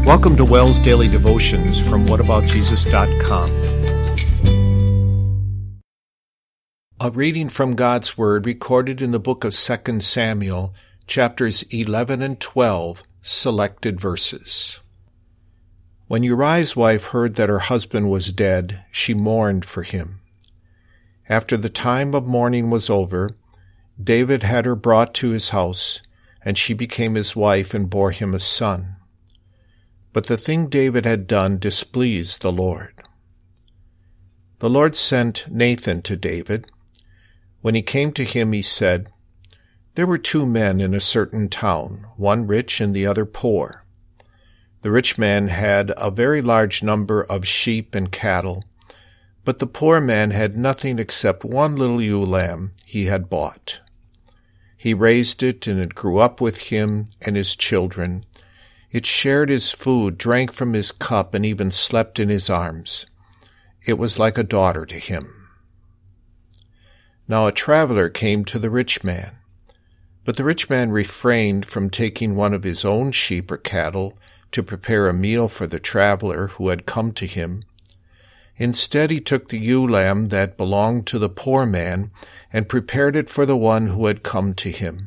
Welcome to Wells Daily Devotions from whataboutjesus.com. A reading from God's Word recorded in the book of 2 Samuel, chapters 11 and 12, selected verses. When Uriah's wife heard that her husband was dead, she mourned for him. After the time of mourning was over, David had her brought to his house, and she became his wife and bore him a son. But the thing David had done displeased the Lord. The Lord sent Nathan to David. When he came to him, he said, "There were two men in a certain town, one rich and the other poor. The rich man had a very large number of sheep and cattle, but the poor man had nothing except one little ewe lamb he had bought. He raised it, and it grew up with him and his children. It shared his food, drank from his cup, and even slept in his arms. It was like a daughter to him. Now a traveler came to the rich man, but the rich man refrained from taking one of his own sheep or cattle to prepare a meal for the traveler who had come to him. Instead, he took the ewe lamb that belonged to the poor man and prepared it for the one who had come to him.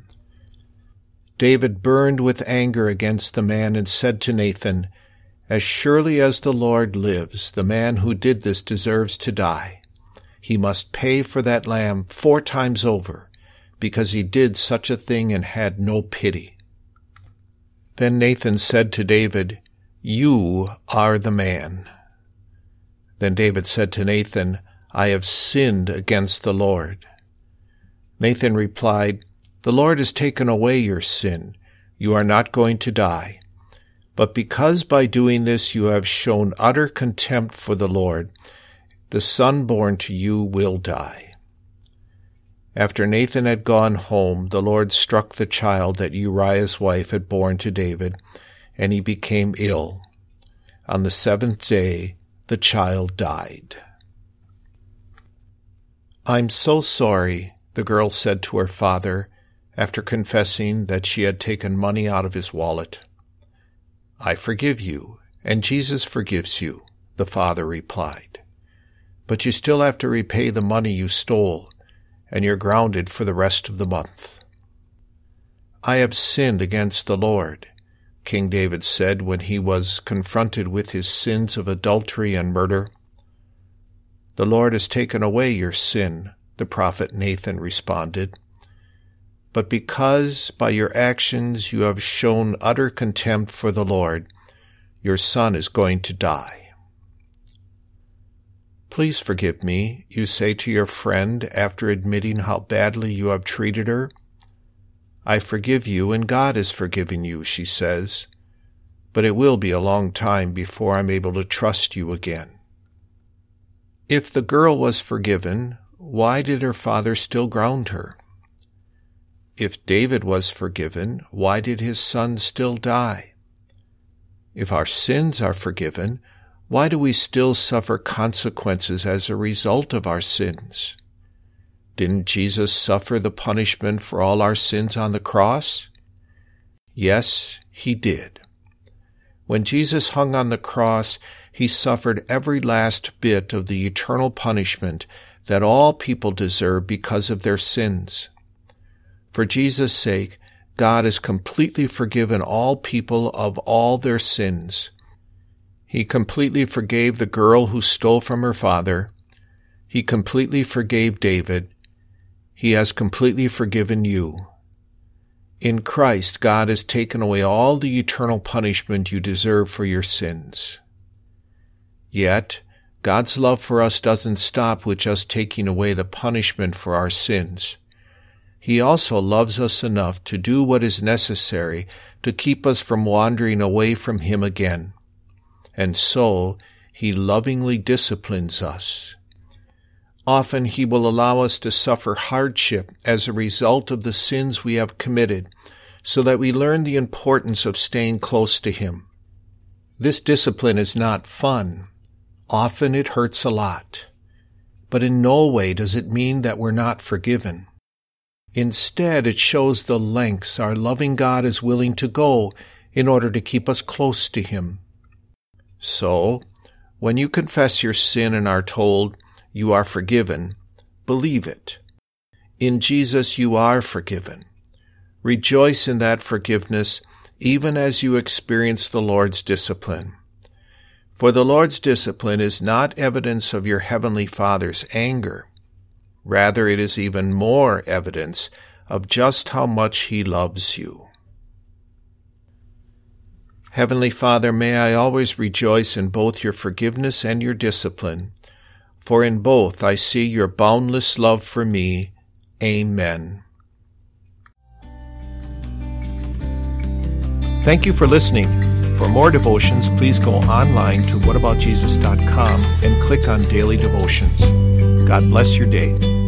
David burned with anger against the man and said to Nathan, "As surely as the Lord lives, the man who did this deserves to die. He must pay for that lamb 4 times over, because he did such a thing and had no pity." Then Nathan said to David, "You are the man." Then David said to Nathan, "I have sinned against the Lord." Nathan replied, "The Lord has taken away your sin. You are not going to die. But because by doing this you have shown utter contempt for the Lord, the son born to you will die." After Nathan had gone home, the Lord struck the child that Uriah's wife had borne to David, and he became ill. On the 7th day, the child died. "I'm so sorry," the girl said to her father, after confessing that she had taken money out of his wallet. "I forgive you, and Jesus forgives you," the father replied. "But you still have to repay the money you stole, and you're grounded for the rest of the month." "I have sinned against the Lord," King David said when he was confronted with his sins of adultery and murder. "The Lord has taken away your sin," the prophet Nathan responded. "But because by your actions you have shown utter contempt for the Lord, your son is going to die." "Please forgive me," you say to your friend after admitting how badly you have treated her. "I forgive you, and God has forgiven you," she says. "But it will be a long time before I'm able to trust you again." If the girl was forgiven, why did her father still ground her? If David was forgiven, why did his son still die? If our sins are forgiven, why do we still suffer consequences as a result of our sins? Didn't Jesus suffer the punishment for all our sins on the cross? Yes, he did. When Jesus hung on the cross, he suffered every last bit of the eternal punishment that all people deserve because of their sins. For Jesus' sake, God has completely forgiven all people of all their sins. He completely forgave the girl who stole from her father. He completely forgave David. He has completely forgiven you. In Christ, God has taken away all the eternal punishment you deserve for your sins. Yet, God's love for us doesn't stop with just taking away the punishment for our sins. He also loves us enough to do what is necessary to keep us from wandering away from Him again. And so, He lovingly disciplines us. Often He will allow us to suffer hardship as a result of the sins we have committed, so that we learn the importance of staying close to Him. This discipline is not fun. Often it hurts a lot. But in no way does it mean that we're not forgiven. Instead, it shows the lengths our loving God is willing to go in order to keep us close to Him. So, when you confess your sin and are told you are forgiven, believe it. In Jesus you are forgiven. Rejoice in that forgiveness, even as you experience the Lord's discipline. For the Lord's discipline is not evidence of your heavenly Father's anger. Rather, it is even more evidence of just how much He loves you. Heavenly Father, may I always rejoice in both your forgiveness and your discipline, for in both I see your boundless love for me. Amen. Thank you for listening. For more devotions, please go online to whataboutjesus.com and click on Daily Devotions. God bless your day.